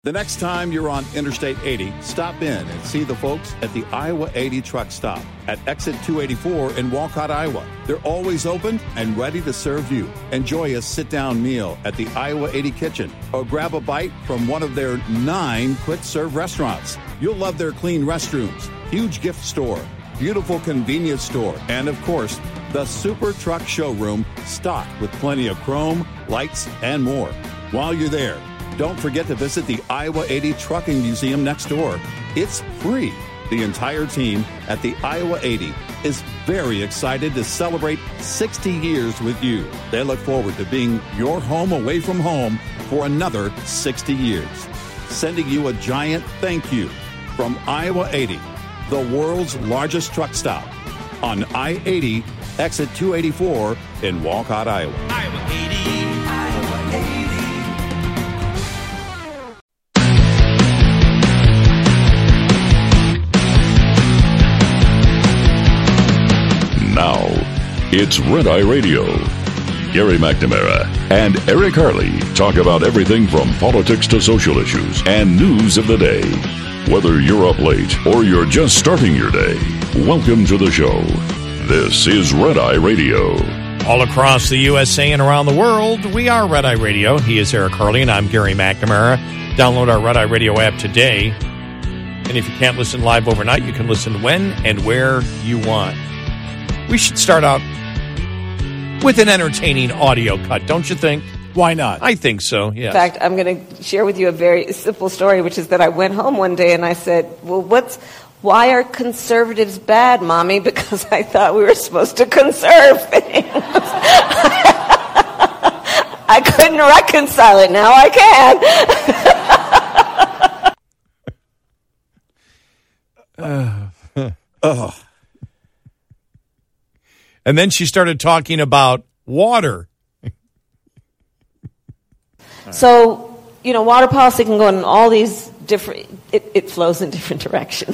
The next time you're on Interstate 80, stop in and see the folks at the Iowa 80 truck stop at exit 284 in Walcott, Iowa. They're always open and ready to serve you. Enjoy a sit-down meal at the Iowa 80 kitchen or grab a bite from one of their 9 quick-serve restaurants. You'll love their clean restrooms, huge gift store, beautiful convenience store, and of course, the Super Truck Showroom stocked with plenty of chrome, lights, and more. While you're there, don't forget to visit the Iowa 80 Trucking Museum next door. It's free. The entire team at the Iowa 80 is very excited to celebrate 60 years with you. They look forward to being your home away from home for another 60 years. Sending you a giant thank you from Iowa 80, the world's largest truck stop on I-80, exit 284 in Walcott, Iowa. Iowa 80. Now, it's Red Eye Radio. Gary McNamara and Eric Harley talk about everything from politics to social issues and news of the day. Whether you're up late or you're just starting your day, welcome to the show. This is Red Eye Radio. All across the USA and around the world, we are Red Eye Radio. He is Eric Harley, and I'm Gary McNamara. Download our Red Eye Radio app today. And if you can't listen live overnight, you can listen when and where you want. We should start out with an entertaining audio cut, don't you think? Why not? I think so, yes. In fact, I'm going to share with you a very simple story, which is that I went home one day and I said, well, why are conservatives bad, Mommy? Because I thought we were supposed to conserve things. I couldn't reconcile it. Now I can. And then she started talking about water. So, water policy can go in all these different, it flows in different directions.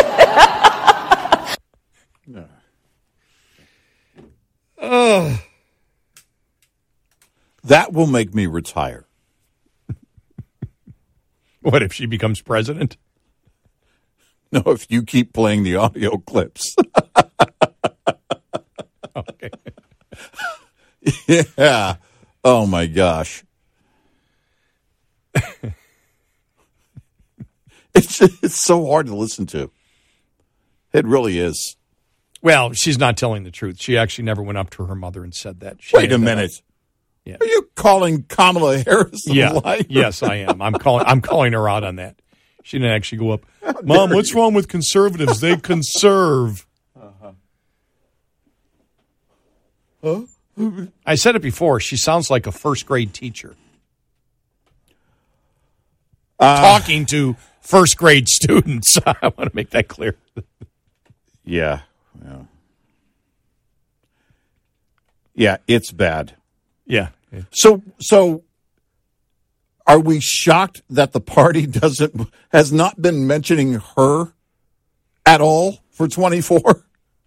That will make me retire. What if she becomes president? No, if you keep playing the audio clips. Okay. Yeah. Oh, my gosh. It's so hard to listen to. It really is. Well, she's not telling the truth. She actually never went up to her mother and said that. Wait a minute. Yeah. Are you calling Kamala Harris a liar? Yes, I am. I'm calling her out on that. She didn't actually go up, Mom, what's wrong with conservatives? They conserve. I said it before. She sounds like a first-grade teacher. Talking to first-grade students. I want to make that clear. Yeah, it's bad. Yeah. So are we shocked that the party has not been mentioning her at all for 24?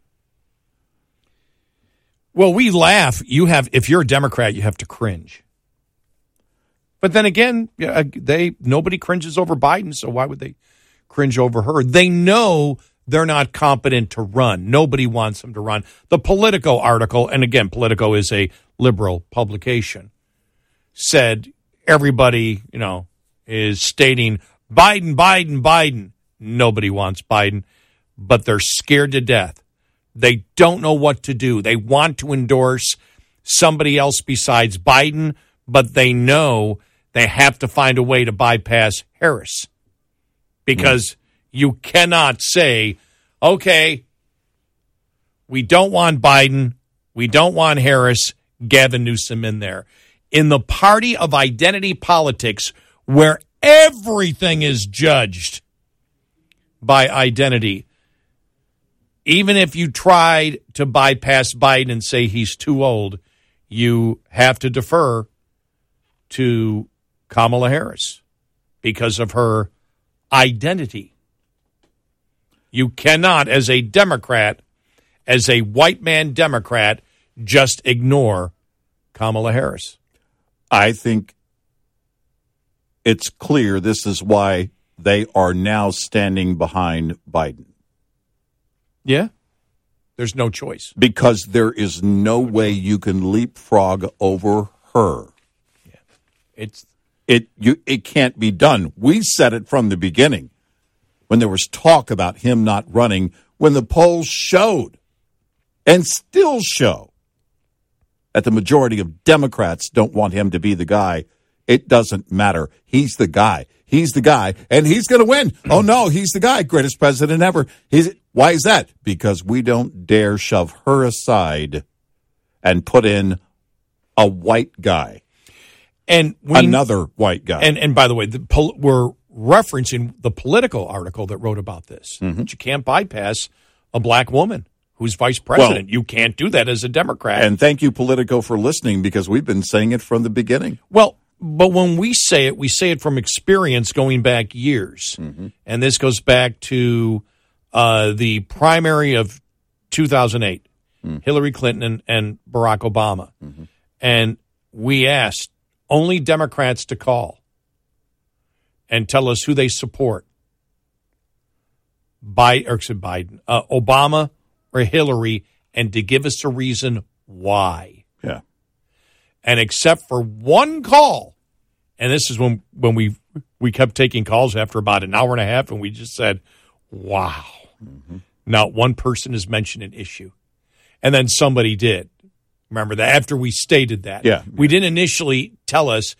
Well, we laugh. If you're a Democrat, you have to cringe. But then again, nobody cringes over Biden, so why would they cringe over her? They know they're not competent to run. Nobody wants them to run. The Politico article, and again, Politico is a liberal publication, said everybody, is stating Biden. Nobody wants Biden, but they're scared to death. They don't know what to do. They want to endorse somebody else besides Biden, but they know they have to find a way to bypass Harris. Because you cannot say, okay, we don't want Biden, we don't want Harris, Gavin Newsom in there. In the party of identity politics, where everything is judged by identity, even if you tried to bypass Biden and say he's too old, you have to defer to Kamala Harris because of her identity. You cannot, as a Democrat, as a white man Democrat, just ignore Kamala Harris. I think it's clear this is why they are now standing behind Biden. Yeah. There's no choice. Because there is no way you can leapfrog over her. Yeah. It can't be done. We said it from the beginning when there was talk about him not running, when the polls showed and still show that the majority of Democrats don't want him to be the guy. It doesn't matter. He's the guy. He's the guy, and he's going to win. Oh, no, he's the guy, greatest president ever. Why is that? Because we don't dare shove her aside and put in a white guy, and another white guy. And by the way, we're referencing the Politico article that wrote about this. Mm-hmm. But you can't bypass a black woman who's vice president. Well, you can't do that as a Democrat. And thank you, Politico, for listening, because we've been saying it from the beginning. Well, but when we say it from experience going back years. Mm-hmm. And this goes back to the primary of 2008, Hillary Clinton and Barack Obama. Mm-hmm. And we asked only Democrats to call and tell us who they support. Biden, Obama or Hillary, and to give us a reason why. Yeah. And except for one call, and this is when we kept taking calls after about an hour and a half, and we just said, wow. Mm-hmm. Not one person has mentioned an issue. And then somebody did. Remember that after we stated that. Yeah. We didn't initially tell us,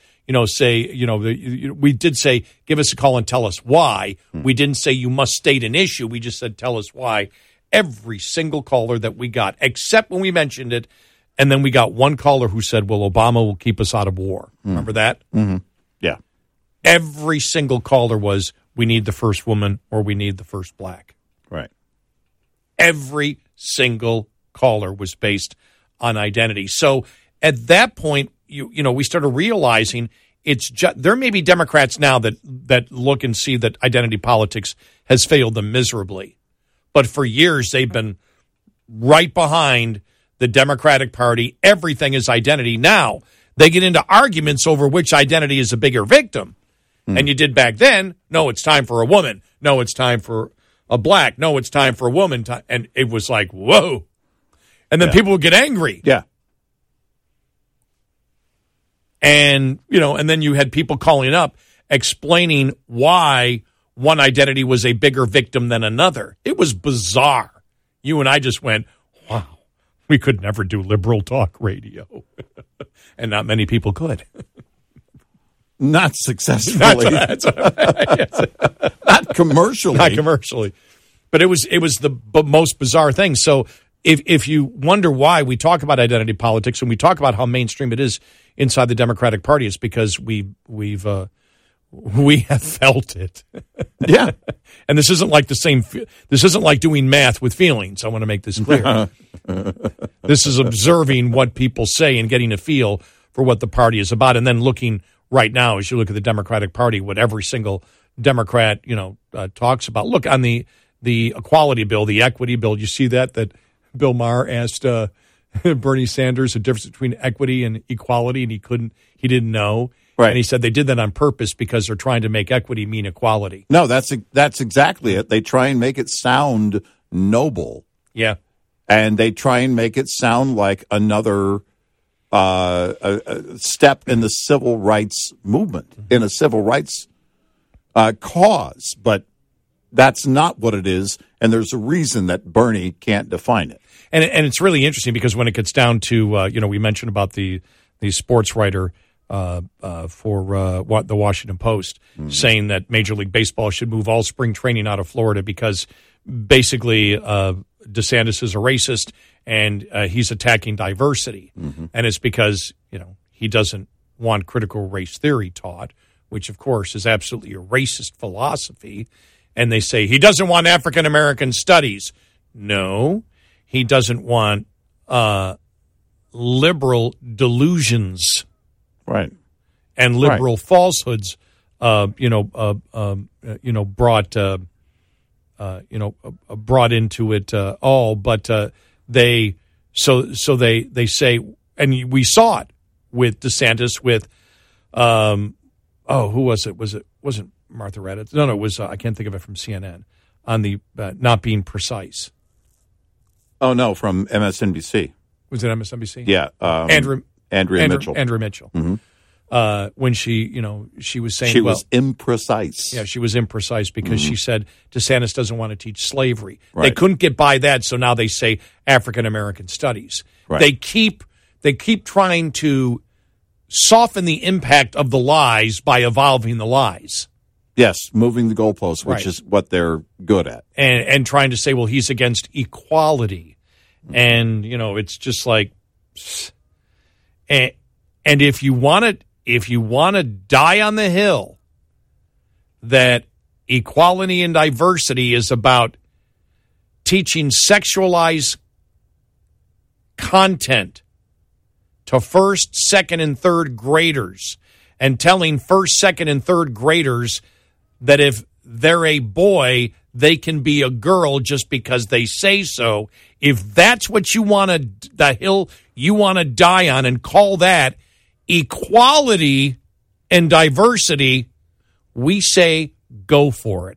we did say, give us a call and tell us why. Mm-hmm. We didn't say you must state an issue. We just said, tell us why. Every single caller that we got, except when we mentioned it, and then we got one caller who said, well, Obama will keep us out of war. Remember that? Mm-hmm. Yeah. Every single caller was, we need the first woman or we need the first black. Right. Every single caller was based on identity. So at that point, we started realizing there may be Democrats now that look and see that identity politics has failed them miserably. But for years, they've been right behind the Democratic Party. Everything is identity. Now, they get into arguments over which identity is a bigger victim. And you did back then, no, it's time for a woman. No, it's time for a black. No, it's time for a woman. And it was like, whoa. And then people would get angry. Yeah. And, and then you had people calling up explaining why one identity was a bigger victim than another. It was bizarre. You and I just went, wow, we could never do liberal talk radio. And not many people could. Not successfully. Not commercially. Not commercially. But it was the most bizarre thing. So if you wonder why we talk about identity politics and we talk about how mainstream it is inside the Democratic Party, it's because we have felt it. Yeah. And this isn't like this isn't like doing math with feelings. I want to make this clear. This is observing what people say and getting a feel for what the party is about. And then looking right now, as you look at the Democratic Party, what every single Democrat, talks about. Look, on the equality bill, the equity bill, you see that Bill Maher asked Bernie Sanders the difference between equity and equality, and he didn't know. Right. And he said they did that on purpose because they're trying to make equity mean equality. No, that's exactly it. They try and make it sound noble. Yeah. And they try and make it sound like another a step in the civil rights movement, in a civil rights cause. But that's not what it is, and there's a reason that Bernie can't define it. And it's really interesting because when it gets down to, we mentioned about the sports writer for the Washington Post saying that Major League Baseball should move all spring training out of Florida because basically DeSantis is a racist and he's attacking diversity. Mm-hmm. And it's because, he doesn't want critical race theory taught, which, of course, is absolutely a racist philosophy. And they say he doesn't want African American studies. No, he doesn't want liberal delusions. Right. And liberal falsehoods, brought into it all. But they say, and we saw it with DeSantis, with who was it? Wasn't Martha Raddatz? No, it was, I can't think of it, from CNN, on the not being precise. Oh, no, from MSNBC. Was it MSNBC? Yeah. Andrea Mitchell. Andrea Mitchell. Mm-hmm. When she was saying... She was imprecise. Yeah, she was imprecise because she said DeSantis doesn't want to teach slavery. Right. They couldn't get by that, so now they say African-American studies. Right. They keep trying to soften the impact of the lies by evolving the lies. Yes, moving the goalposts, which Right. is what they're good at. And trying to say, well, he's against equality. And, it's just like... And if you want to die on the hill that equality and diversity is about teaching sexualized content to first, second, and third graders and telling first, second, and third graders that if they're a boy, they can be a girl just because they say so. If that's what the hill you want to die on and call that equality and diversity, we say go for it.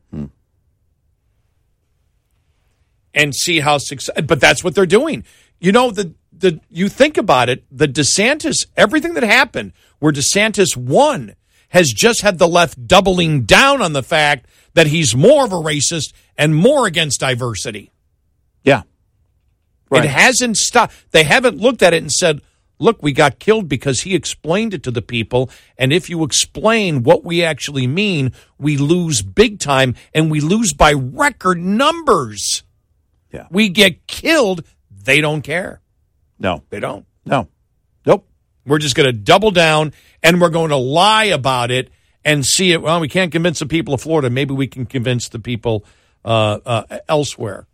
And see how successful. But that's what they're doing. You think about it, the DeSantis, everything that happened where DeSantis won has just had the left doubling down on the fact that he's more of a racist and more against diversity. Yeah. Right. It hasn't stopped. They haven't looked at it and said, look, we got killed because he explained it to the people. And if you explain what we actually mean, we lose big time, and we lose by record numbers. Yeah. We get killed. They don't care. No. They don't. No. Nope. We're just going to double down, and we're going to lie about it and see it. Well, we can't convince the people of Florida. Maybe we can convince the people elsewhere.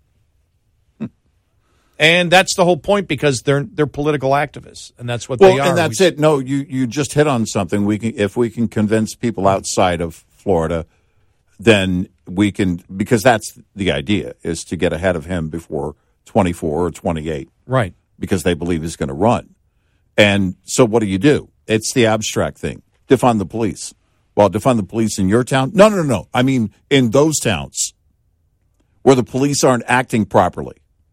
And that's the whole point, because they're political activists, and that's what they are. And that's it. No, you just hit on something. If we can convince people outside of Florida, then we can, because that's the idea, is to get ahead of him before 24 or 28. Right. Because they believe he's going to run. And so what do? It's the abstract thing. Defund the police. Well, defund the police in your town? No. I mean, in those towns where the police aren't acting properly.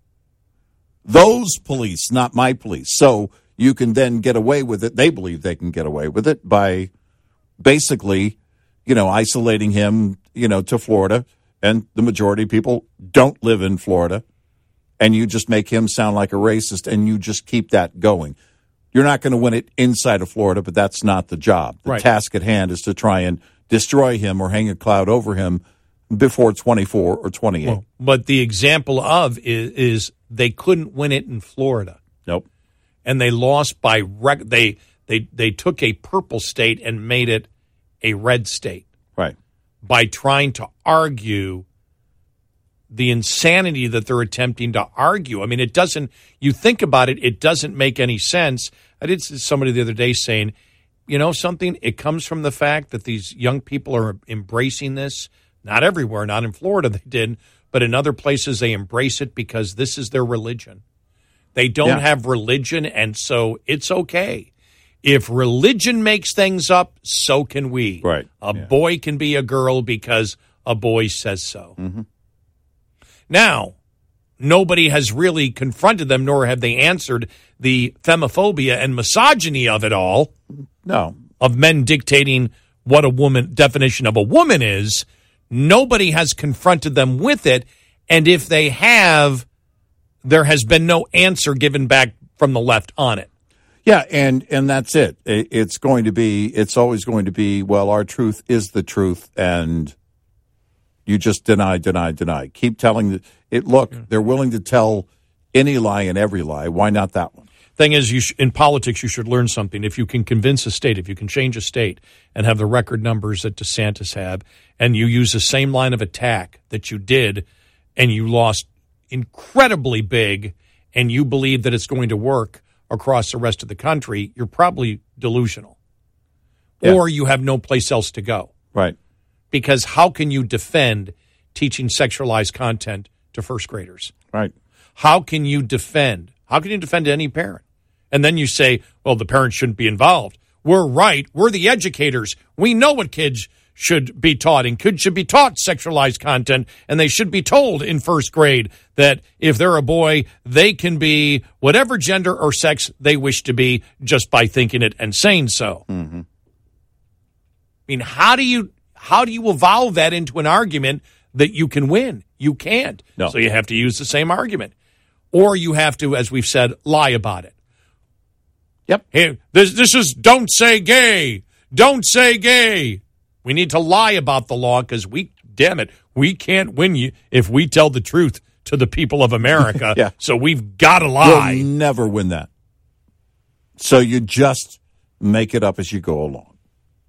Those police, not my police. So you can then get away with it. They believe they can get away with it by basically, isolating him, to Florida. And the majority of people don't live in Florida. And you just make him sound like a racist, and you just keep that going. You're not going to win it inside of Florida, but that's not the job. The task at hand is to try and destroy him or hang a cloud over him before 24 or 28. Well, but the example of is they couldn't win it in Florida. Nope. And they lost by they took a purple state and made it a red state. Right. By trying to argue the insanity that they're attempting to argue. I mean, it doesn't, you think about it, it doesn't make any sense. I did see somebody the other day saying, something, it comes from the fact that these young people are embracing this. Not everywhere, not in Florida they did, but in other places they embrace it because this is their religion. They don't have religion, and so it's okay. If religion makes things up, so can we. Right. A boy can be a girl because a boy says so. Mm-hmm. Now, nobody has really confronted them, nor have they answered the femophobia and misogyny of it all. No. Of men dictating what definition of a woman is. Nobody has confronted them with it. And if they have, there has been no answer given back from the left on it. Yeah, and that's it. It's always going to be, well, our truth is the truth, and you just deny. Keep telling it. Look, they're willing to tell any lie and every lie. Why not that one? Thing is, in politics, you should learn something. If you can convince a state, if you can change a state and have the record numbers that DeSantis had, and you use the same line of attack that you did, and you lost incredibly big, and you believe that it's going to work across the rest of the country, you're probably delusional. Yeah. Or you have no place else to go. Right. Because how can you defend teaching sexualized content to first graders? Right. How can you defend any parent? And then you say, well, the parents shouldn't be involved. We're right. We're the educators. We know what kids should be taught, and kids should be taught sexualized content, and they should be told in first grade that if they're a boy, they can be whatever gender or sex they wish to be just by thinking it and saying so. Mm-hmm. I mean, how do you evolve that into an argument that you can win? You can't. No. So you have to use the same argument. Or you have to, as we've said, lie about it. Yep. Hey, this is don't say gay. Don't say gay. We need to lie about the law because we can't win you if we tell the truth to the people of America. Yeah. So we've got to lie. You'll never win that. So you just make it up as you go along.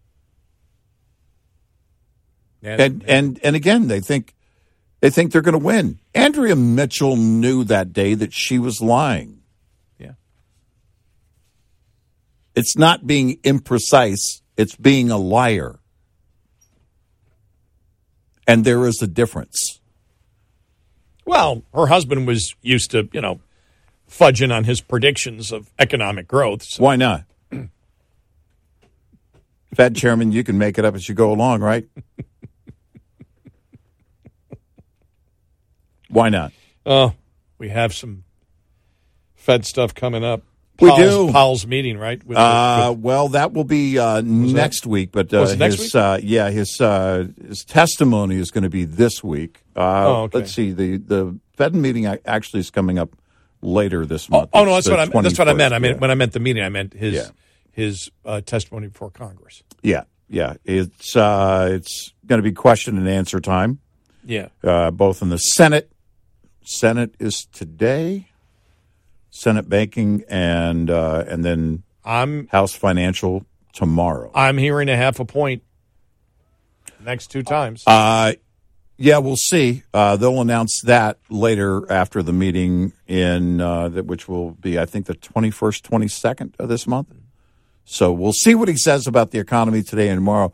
And again, they think they're going to win. Andrea Mitchell knew that day that she was lying. Yeah. It's not being imprecise, it's being a liar. And there is a difference. Well, her husband was used to, fudging on his predictions of economic growth. So. Why not? Fed chairman, you can make it up as you go along, right? Why not? Oh, we have some Fed stuff coming up. We do. Powell's meeting, right? Well, that will be next week. But next week? His testimony is going to be this week. Okay. Let's see. The Fed meeting actually is coming up later this month. Oh no, that's what I meant. I mean, yeah. when I meant the meeting, I meant his testimony before Congress. Yeah. It's going to be question and answer time. Yeah. Both in the Senate. Senate is today. Senate banking and then House financial tomorrow. I'm hearing 0.5 point next two times. Yeah, we'll see. They'll announce that later after the meeting which will be, I think, the 21st, 22nd of this month. So we'll see what he says about the economy today and tomorrow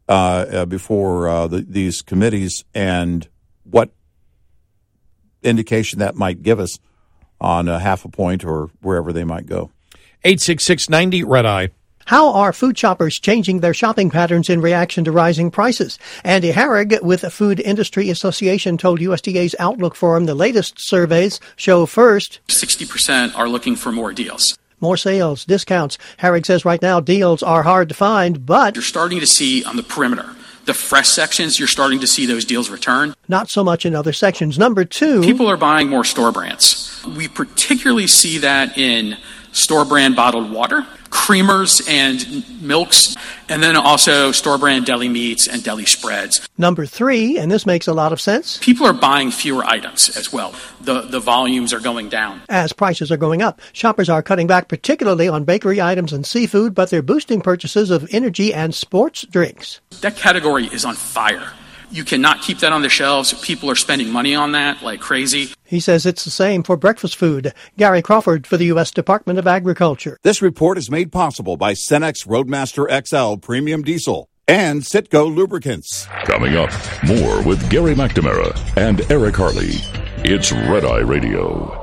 before these committees and what indication that might give us on 0.5 point or wherever they might go. 86690 Red Eye. How are food shoppers changing their shopping patterns in reaction to rising prices? Andy Harrig with the Food Industry Association told USDA's Outlook Forum the latest surveys show first 60% are looking for more deals. More sales, discounts. Harrig says right now deals are hard to find, but You're starting to see on the perimeter, the fresh sections, you're starting to see those deals return. not so much in other sections. Number two, People are buying more store brands. We particularly see that in store brand bottled water, creamers and milks, and then also store brand deli meats and deli spreads. number three, and this makes a lot of sense, People are buying fewer items as well. The volumes are going down. as prices are going up. Shoppers are cutting back particularly on bakery items and seafood, but they're boosting purchases of energy and sports drinks. That category is on fire. You cannot keep that on the shelves. People are spending money on that like crazy. He says it's the same for breakfast food. Gary Crawford for the U.S. Department of Agriculture. This report is made possible by Cenex Roadmaster XL Premium Diesel and Citgo Lubricants. Coming up, more with Gary McNamara and Eric Harley. It's Red Eye Radio.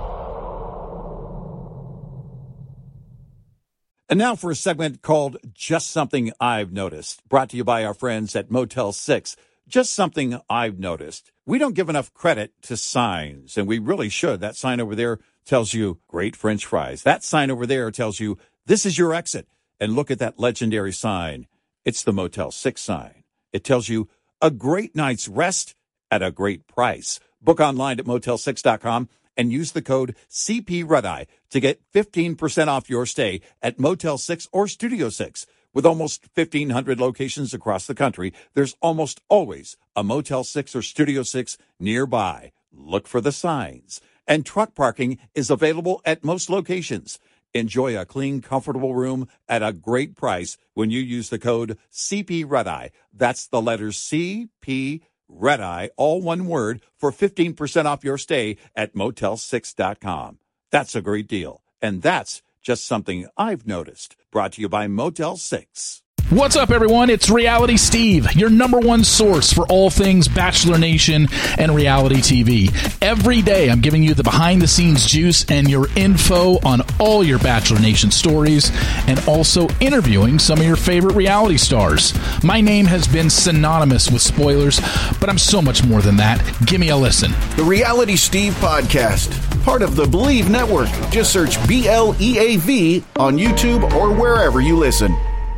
And now for a segment called Just Something I've Noticed, brought to you by our friends at Motel 6. Just something I've noticed. We don't give enough credit to signs, and we really should. That sign over there tells you great French fries. That sign over there tells you this is your exit. And look at that legendary sign. It's the Motel 6 sign. It tells you a great night's rest at a great price. Book online at motel6.com and use the code CPRedEye to get 15% off your stay at Motel 6 or Studio 6. With almost 1,500 locations across the country, there's almost always a Motel 6 or Studio 6 nearby. Look for the signs. And truck parking is available at most locations. Enjoy a clean, comfortable room at a great price when you use the code CPRedEye. That's the letters CP Redeye, all one word, for 15% off your stay at motel6.com. That's a great deal. And that's just something I've noticed. Brought to you by Motel 6. What's up, everyone? It's Reality Steve, your number one source for all things Bachelor Nation and reality TV. Every day, I'm giving you the behind-the-scenes juice and your info on all your Bachelor Nation stories, and also interviewing some of your favorite reality stars. My name has been synonymous with spoilers, but I'm so much more than that. Give me a listen. The Reality Steve Podcast, part of the Believe Network. Just search BLEAV on YouTube or wherever you listen.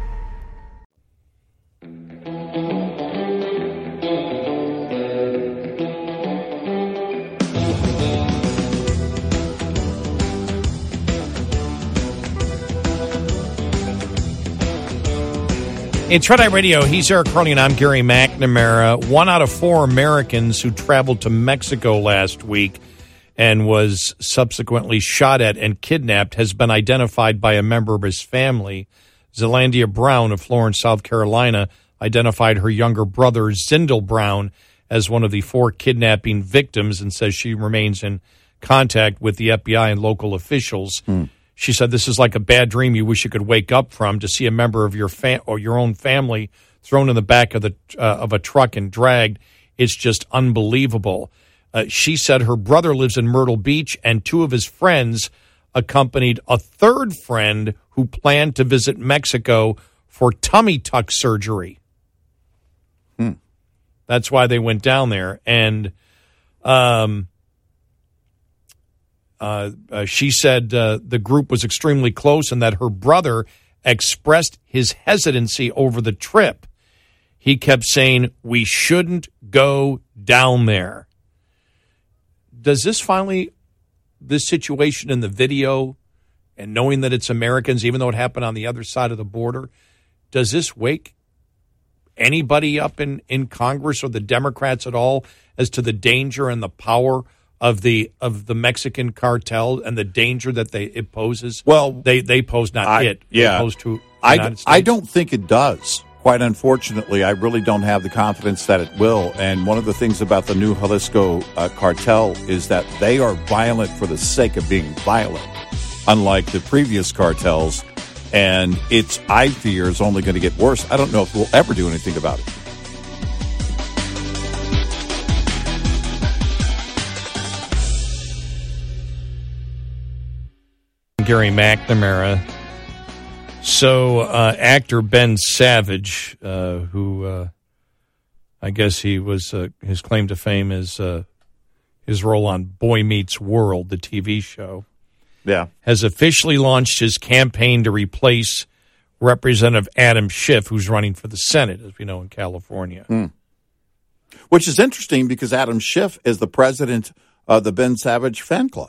It's Red Eye Radio. He's Eric Carly and I'm Gary McNamara. 1 out of 4 Americans who traveled to Mexico last week and was subsequently shot at and kidnapped has been identified by a member of his family. Zelandia Brown of Florence, South Carolina, identified her younger brother, Zindel Brown, as one of the 4 kidnapping victims and says she remains in contact with the FBI and local officials. She said, "This is like a bad dream you wish you could wake up from, to see a member of your or your own family thrown in the back of a truck and dragged. It's just unbelievable." She said her brother lives in Myrtle Beach, and 2 of his friends accompanied a third friend who planned to visit Mexico for tummy tuck surgery. That's why they went down there. And she said the group was extremely close and that her brother expressed his hesitancy over the trip. He kept saying, "We shouldn't go down there." Does this situation in the video and knowing that it's Americans, even though it happened on the other side of the border, does this wake anybody up in Congress or the Democrats at all as to the danger and the power of the Mexican cartel and the danger that it poses? Well, they pose, not it. Yeah. They pose to the United States. I don't think it does. Quite unfortunately, I really don't have the confidence that it will. And one of the things about the new Jalisco cartel is that they are violent for the sake of being violent, unlike the previous cartels. And I fear, is only going to get worse. I don't know if we'll ever do anything about it. Gary McNamara. So actor Ben Savage, who I guess he was his claim to fame is his role on Boy Meets World, the TV show, has officially launched his campaign to replace Representative Adam Schiff, who's running for the Senate, as we know, in California. Which is interesting because Adam Schiff is the president of the Ben Savage fan club.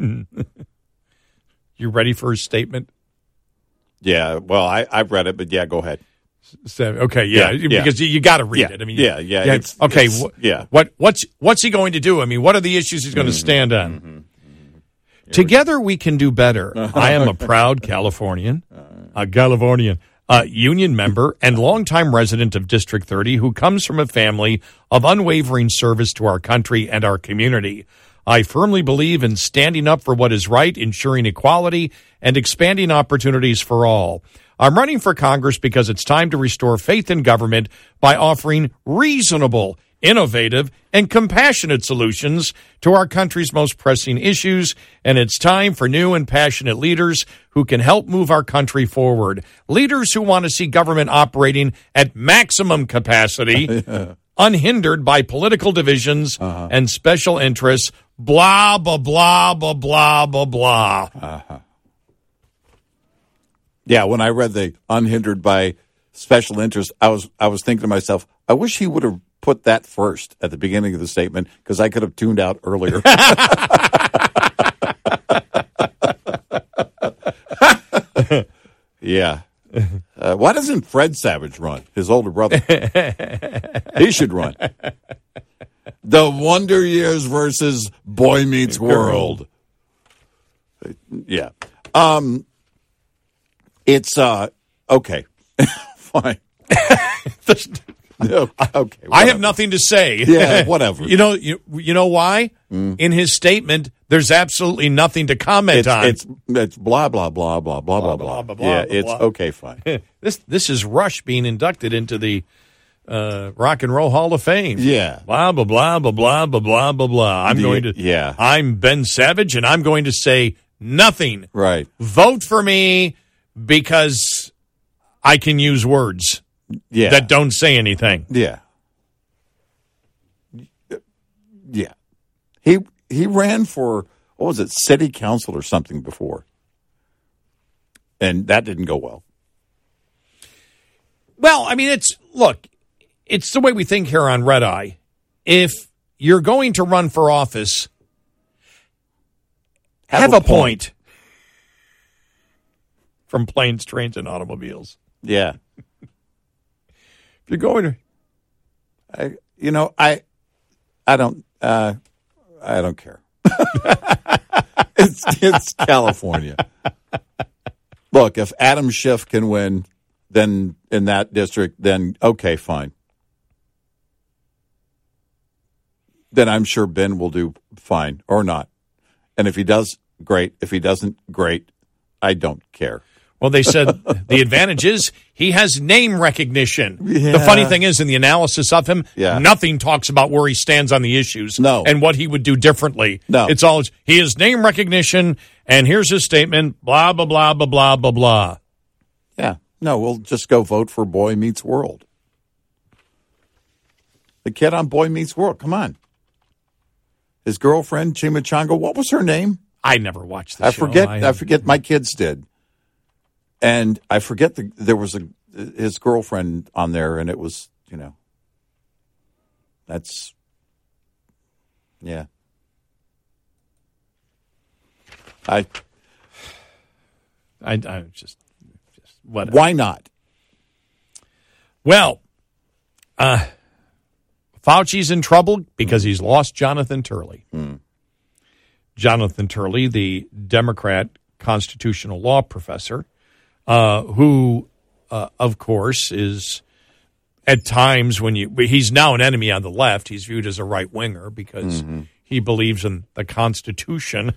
You ready for his statement? Yeah, well, I've read it, but yeah, go ahead. Okay, because you got to read it. I mean, what's he going to do? I mean, what are the issues he's going to stand on? Together we can do better. I am a proud Californian, union member and longtime resident of District 30 who comes from a family of unwavering service to our country and our community. I firmly believe in standing up for what is right, ensuring equality, and expanding opportunities for all. I'm running for Congress because it's time to restore faith in government by offering reasonable, innovative, and compassionate solutions to our country's most pressing issues, and it's time for new and passionate leaders who can help move our country forward. Leaders who want to see government operating at maximum capacity, unhindered by political divisions and special interests, blah, blah, blah, blah, blah, blah, blah. Yeah, when I read the unhindered by special interests, I was thinking to myself, I wish he would have put that first at the beginning of the statement because I could have tuned out earlier. Yeah. Why doesn't Fred Savage run? His older brother. He should run. The Wonder Years versus Boy Meets World. Yeah. It's okay. Fine. Okay. I have nothing to say. Yeah, whatever. You know why? In his statement, there's absolutely nothing to comment on. It's blah, blah, blah, blah, blah, blah, blah. Yeah, it's okay, fine. This is Rush being inducted into the Rock and Roll Hall of Fame. Yeah. Blah, blah, blah, blah, blah, blah, blah, blah, blah. I'm Ben Savage, and I'm going to say nothing. Right. Vote for me because I can use words that don't say anything. Yeah. Yeah. He ran for, what was it, city council or something before. And that didn't go well. Well, I mean, it's the way we think here on Red Eye. If you're going to run for office, have a point. From planes, trains, and automobiles. Yeah. If you're going to, I don't care. It's California. Look, if Adam Schiff can win, then in that district, then okay, fine. Then I'm sure Ben will do fine or not. And if he does, great. If he doesn't, great. I don't care. Well, they said the advantage is he has name recognition. Yeah. The funny thing is, in the analysis of him, Yeah. nothing talks about where he stands on the issues and what he would do differently. No. It's all, he has name recognition, and here's his statement, blah, blah, blah, blah, blah, blah, blah. Yeah. No, we'll just go vote for Boy Meets World. The kid on Boy Meets World. Come on. His girlfriend, Chimichanga, what was her name? I never watched the show. I forget. My kids did. And I forget there was his girlfriend on there, and it was, that's, yeah. I just whatever. Why not? Well, Fauci's in trouble because he's lost Jonathan Turley. Jonathan Turley, the Democrat constitutional law professor, who, of course, is at times he's now an enemy on the left. He's viewed as a right winger because he believes in the Constitution.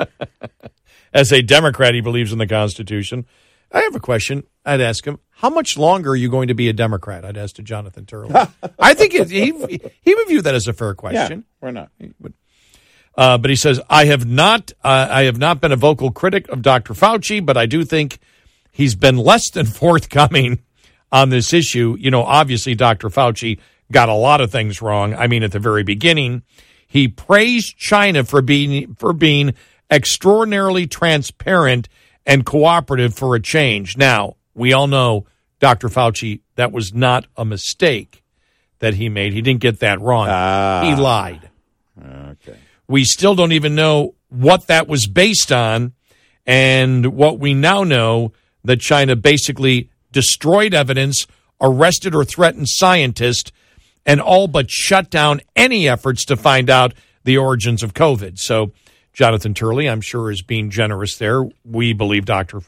As a Democrat, he believes in the Constitution. I have a question. I'd ask him, how much longer are you going to be a Democrat? I'd ask to Jonathan Turley. I think he would view that as a fair question. Yeah, why not? But he says, I have not been a vocal critic of Dr. Fauci, but I do think he's been less than forthcoming on this issue. Obviously, Dr. Fauci got a lot of things wrong. I mean, at the very beginning, he praised China for being extraordinarily transparent and cooperative for a change. Now, we all know, Dr. Fauci, that was not a mistake that he made. He didn't get that wrong. He lied. Okay. We still don't even know what that was based on, and what we now know, that China basically destroyed evidence, arrested or threatened scientists, and all but shut down any efforts to find out the origins of COVID. So Jonathan Turley, I'm sure, is being generous there. We believe Dr.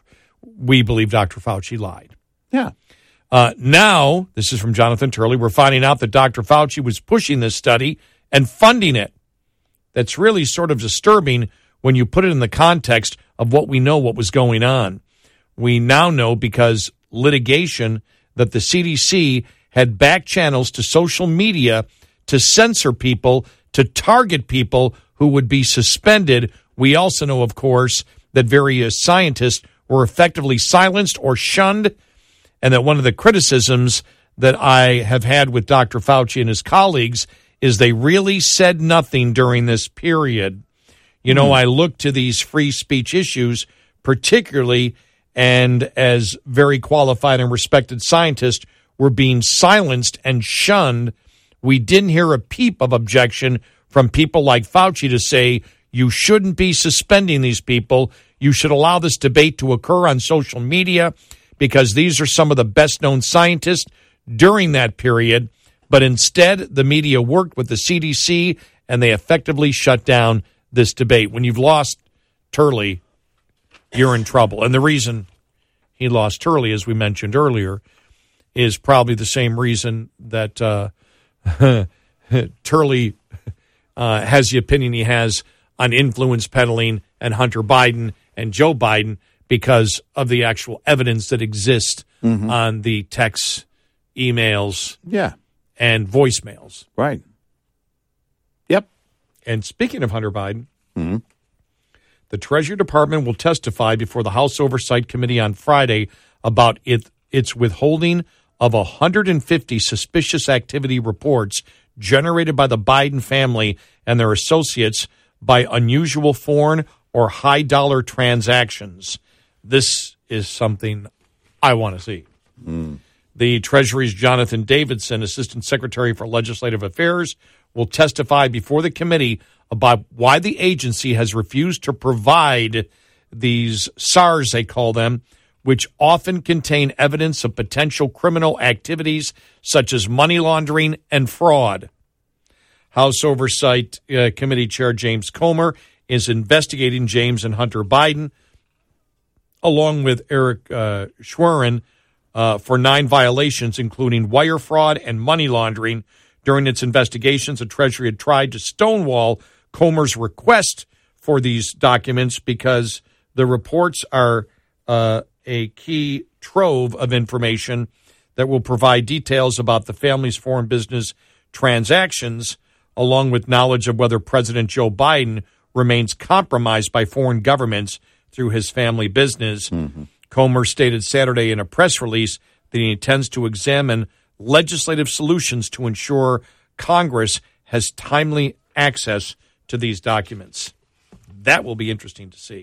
Fauci lied. Yeah. Now, this is from Jonathan Turley, we're finding out that Dr. Fauci was pushing this study and funding it. That's really sort of disturbing when you put it in the context of what we know what was going on. We now know, because litigation, that the CDC had back channels to social media to censor people, to target people who would be suspended. We also know, of course, that various scientists were effectively silenced or shunned, and that one of the criticisms that I have had with Dr. Fauci and his colleagues is they really said nothing during this period. I look to these free speech issues particularly, and as very qualified and respected scientists were being silenced and shunned, we didn't hear a peep of objection from people like Fauci to say, you shouldn't be suspending these people. You should allow this debate to occur on social media because these are some of the best-known scientists during that period. But instead, the media worked with the CDC, and they effectively shut down this debate. When you've lost Turley, you're in trouble. And the reason he lost Turley, as we mentioned earlier, is probably the same reason that Turley has the opinion he has on influence peddling and Hunter Biden and Joe Biden, because of the actual evidence that exists on the texts, emails, and voicemails. Right. Yep. And speaking of Hunter Biden, the Treasury Department will testify before the House Oversight Committee on Friday about its withholding of 150 suspicious activity reports generated by the Biden family and their associates by unusual foreign or high-dollar transactions. This is something I want to see. The Treasury's Jonathan Davidson, Assistant Secretary for Legislative Affairs, will testify before the committee about why the agency has refused to provide these SARs, they call them, which often contain evidence of potential criminal activities such as money laundering and fraud. House Oversight Committee Chair James Comer is investigating James and Hunter Biden, along with Eric Schwerin, for 9 violations, including wire fraud and money laundering. During its investigations, the Treasury had tried to stonewall Comer's request for these documents because the reports are a key trove of information that will provide details about the family's foreign business transactions, along with knowledge of whether President Joe Biden remains compromised by foreign governments through his family business. Comer stated Saturday in a press release that he intends to examine legislative solutions to ensure Congress has timely access to these documents. That will be interesting to see.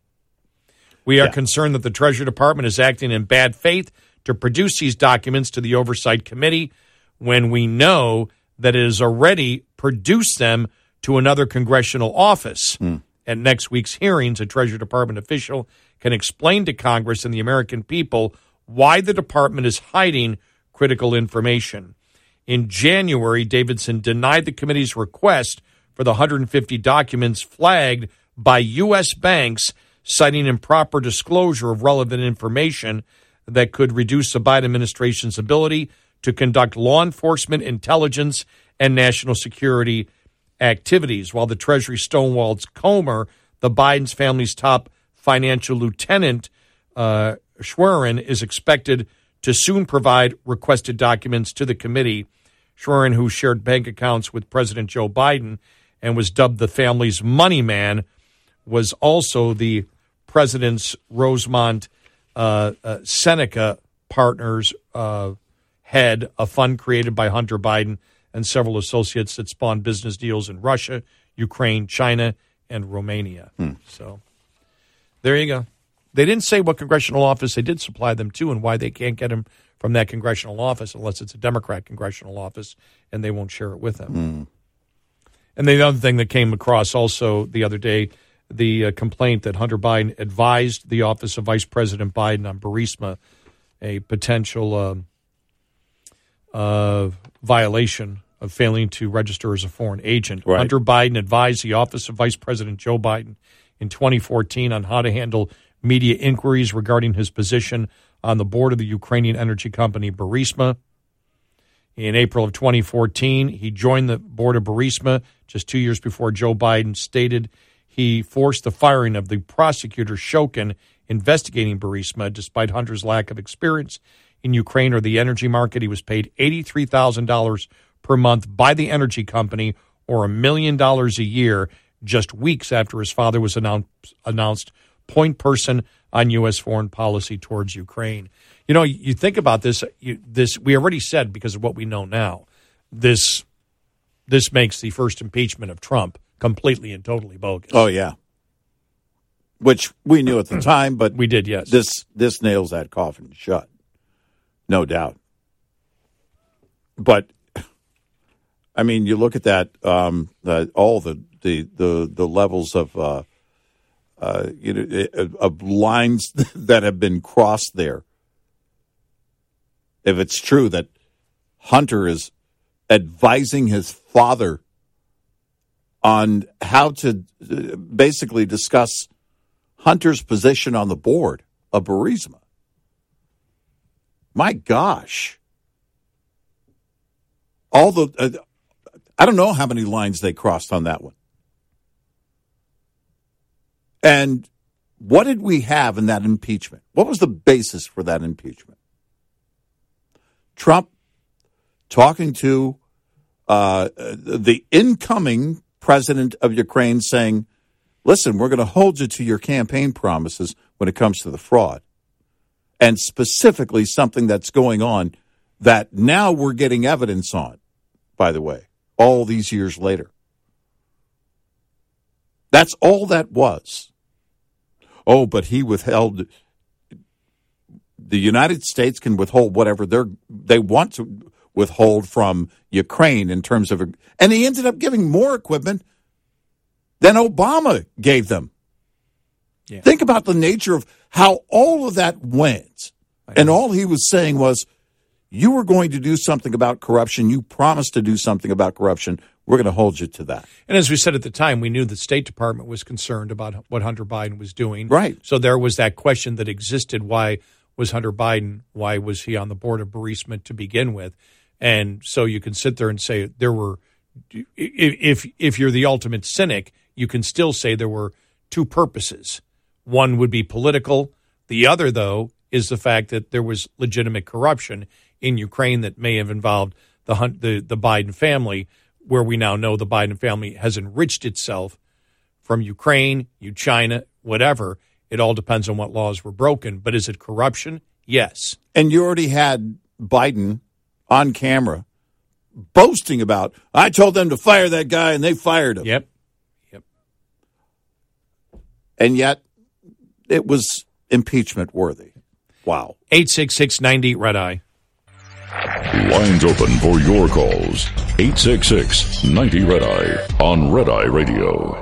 We are concerned that the Treasury Department is acting in bad faith to produce these documents to the Oversight Committee when we know that it has already produced them to another congressional office. At next week's hearings, a Treasury Department official can explain to Congress and the American people why the department is hiding critical information. In January, Davidson denied the committee's request for the 150 documents flagged by U.S. banks, citing improper disclosure of relevant information that could reduce the Biden administration's ability to conduct law enforcement, intelligence, and national security activities. While the Treasury stonewalls Comer, the Biden's family's top financial lieutenant, Schwerin, is expected to soon provide requested documents to the committee. Schwerin, who shared bank accounts with President Joe Biden and was dubbed the family's money man, was also the president's Rosemont Seneca Partners head, a fund created by Hunter Biden and several associates that spawned business deals in Russia, Ukraine, China, and Romania. So there you go. They didn't say what congressional office they did supply them to and why they can't get them from that congressional office unless it's a Democrat congressional office, and they won't share it with them. And the other thing that came across also the other day, the complaint that Hunter Biden advised the office of Vice President Biden on Burisma, a potential violation of failing to register as a foreign agent. Right. Hunter Biden advised the office of Vice President Joe Biden in 2014 on how to handle media inquiries regarding his position on the board of the Ukrainian energy company Burisma. In April of 2014, he joined the board of Burisma just 2 years before Joe Biden stated he forced the firing of the prosecutor Shokin investigating Burisma. Despite Hunter's lack of experience in Ukraine or the energy market, he was paid $83,000 per month by the energy company, or $1 million a year, just weeks after his father was announced point person on U.S. foreign policy towards Ukraine. You know, you think about this. This we already said because of what we know now. This makes the first impeachment of Trump completely and totally bogus. Oh yeah, which we knew at the time, but we did. Yes, this nails that coffin shut, no doubt. But I mean, you look at that, all the levels of of lines that have been crossed there. If it's true that Hunter is advising his father on how to basically discuss Hunter's position on the board of Burisma, My gosh. All the, I don't know how many lines they crossed on that one. And what did we have in that impeachment? What was the basis for that impeachment? Trump talking to the incoming president of Ukraine saying, listen, we're going to hold you to your campaign promises when it comes to the fraud. And specifically something that's going on that now we're getting evidence on, by the way, all these years later. That's all that was. Oh, but he withheld. The United States can withhold whatever they want to withhold from Ukraine in terms of, and he ended up giving more equipment than Obama gave them. Yeah. Think about the nature of how all of that went. And all he was saying was, you were going to do something about corruption. You promised to do something about corruption. We're going to hold you to that. And as we said at the time, we knew the State Department was concerned about what Hunter Biden was doing. Right. So there was that question that existed. Why was Hunter Biden, why was he on the board of bereavement to begin with? And so you can sit there and say there were, if you're the ultimate cynic, you can still say there were two purposes. One would be political. The other, though, is the fact that there was legitimate corruption in Ukraine that may have involved the Biden family, where we now know the Biden family has enriched itself from Ukraine, China, whatever. It all depends on what laws were broken. But is it corruption? Yes. And you already had Biden on camera boasting about, I told them to fire that guy and they fired him. Yep. And yet it was impeachment worthy. Wow. 866-90-RED-EYE. Lines open for your calls. 866-90-RED-EYE on Red Eye Radio.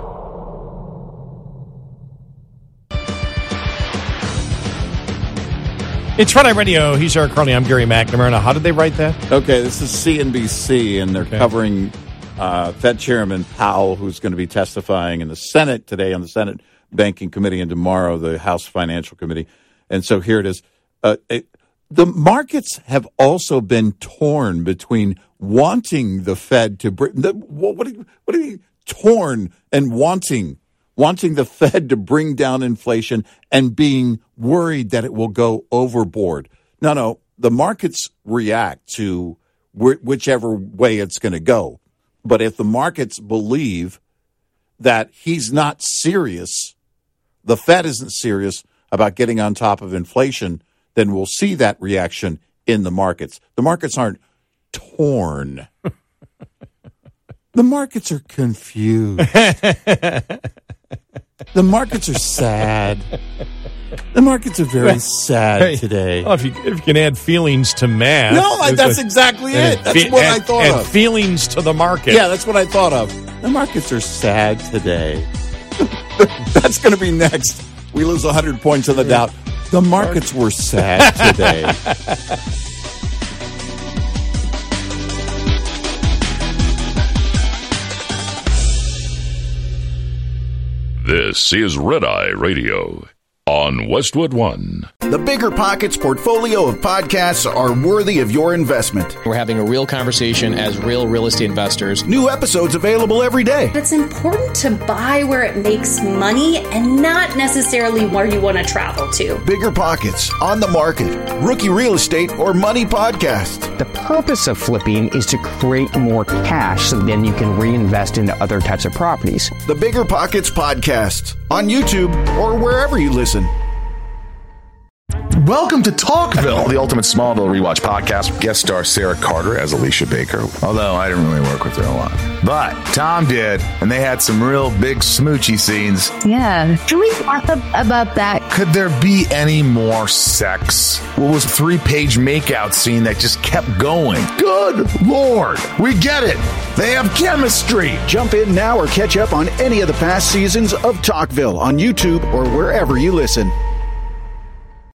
It's Red Eye Radio. He's Eric Carly. I'm Gary McNamara. Now, how did they write that? Okay, this is CNBC, and they're covering Fed Chairman Powell, who's going to be testifying in the Senate today on the Senate Banking Committee and tomorrow the House Financial Committee. And so here it is. The markets have also been torn between wanting the Fed to bring what do you mean torn and wanting the Fed to bring down inflation and being worried that it will go overboard. No, the markets react to whichever way it's going to go. But if the markets believe that he's not serious, the Fed isn't serious about getting on top of inflation, then we'll see that reaction in the markets. The markets aren't torn. The markets are confused. The markets are sad. The markets are very sad today. Well, if you can add feelings to math. No, that's exactly it. That's what I thought of. And feelings to the market. Yeah, that's what I thought of. The markets are sad today. That's going to be next. We lose 100 points on the Dow. The markets were sad today. This is Red Eye Radio on Westwood One. The Bigger Pockets portfolio of podcasts are worthy of your investment. We're having a real conversation as real estate investors. New episodes available every day. It's important to buy where it makes money and not necessarily where you want to travel to. Bigger Pockets, On the Market, Rookie Real Estate, or Money Podcast. The purpose of flipping is to create more cash so then you can reinvest into other types of properties. The Bigger Pockets Podcast on YouTube or wherever you listen. Welcome to Talkville, the ultimate Smallville rewatch podcast. Guest star Sarah Carter as Alicia Baker, although I didn't really work with her a lot. But Tom did, and they had some real big smoochy scenes. Yeah. Can we talk about that? Could there be any more sex? What was a 3-page makeout scene that just kept going? Good Lord, we get it. They have chemistry. Jump in now or catch up on any of the past seasons of Talkville on YouTube or wherever you listen.